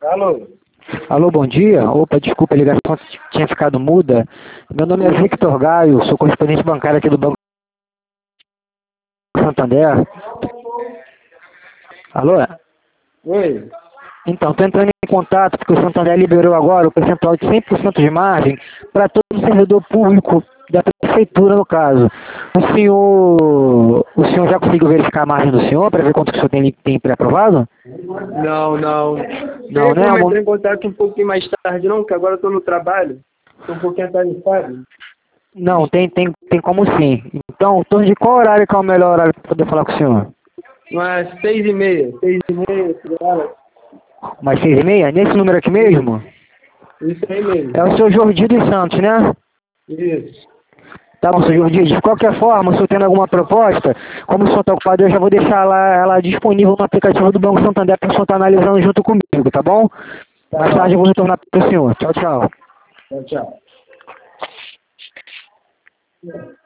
Alô? Alô, bom dia. Opa, desculpa, a ligação tinha ficado muda. Meu nome é Victor Gaio, sou correspondente bancário aqui do Banco Santander. Alô? Oi? Então, estou entrando em contato porque o Santander liberou agora o percentual de 100% de margem para todo servidor público da prefeitura, no caso. O senhor já conseguiu verificar a margem do senhor para ver quanto que o senhor tem pré-aprovado? Não, não. Não, Tem né? como entrar em contato um pouquinho mais tarde, não? Que agora eu tô no trabalho. Tô um pouquinho atarefado. Não, tem como sim. Então, em torno de qual horário que é o melhor horário para poder falar com o senhor? Umas 6h30. 6h30, horas. Mais 6h30? Nesse número aqui mesmo? Isso aí mesmo. É o seu Jordi dos Santos, né? Isso. Tá bom, seu Jordi. De qualquer forma, se o senhor tendo alguma proposta, como o senhor está ocupado, eu já vou deixar ela disponível no aplicativo do Banco Santander para o senhor estar analisando junto comigo, tá bom? Tá Mais bom. tarde eu vou retornar para o senhor. Tchau, tchau. Tchau, tchau.